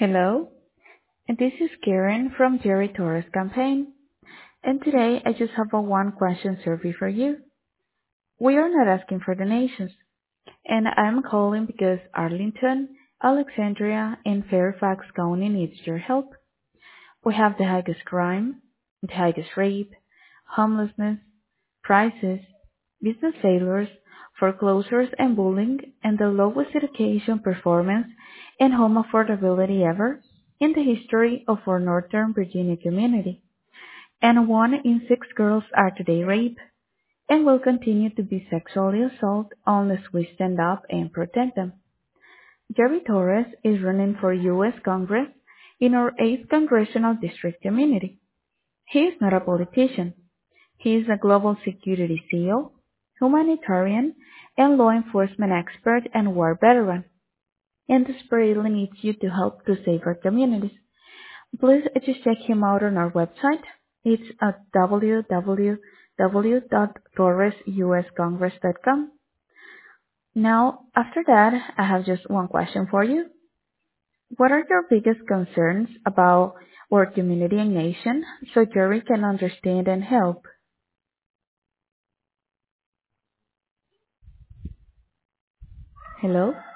Hello, and this is Karen from Jerry Torres campaign. And today I just have a one question survey for you. We are not asking for donations, and I'm calling because Arlington, Alexandria, and Fairfax County needs your help. We have the highest crime, the highest rape, homelessness, prices, business failures, foreclosures and bullying, and the lowest education performance and home affordability ever in the history of our Northern Virginia community. And 1 in 6 girls are today raped and will continue to be sexually assaulted unless we stand up and protect them. Jerry Torres is running for U.S. Congress in our 8th Congressional District community. He is not a politician. He is a global security SEAL, humanitarian, and law enforcement expert and war veteran, and desperately needs you to help to save our communities. Please just check him out on our website. It's at www.torresuscongress.com. Now, after that, I have just one question for you. What are your biggest concerns about our community and nation so Jerry can understand and help? Hello?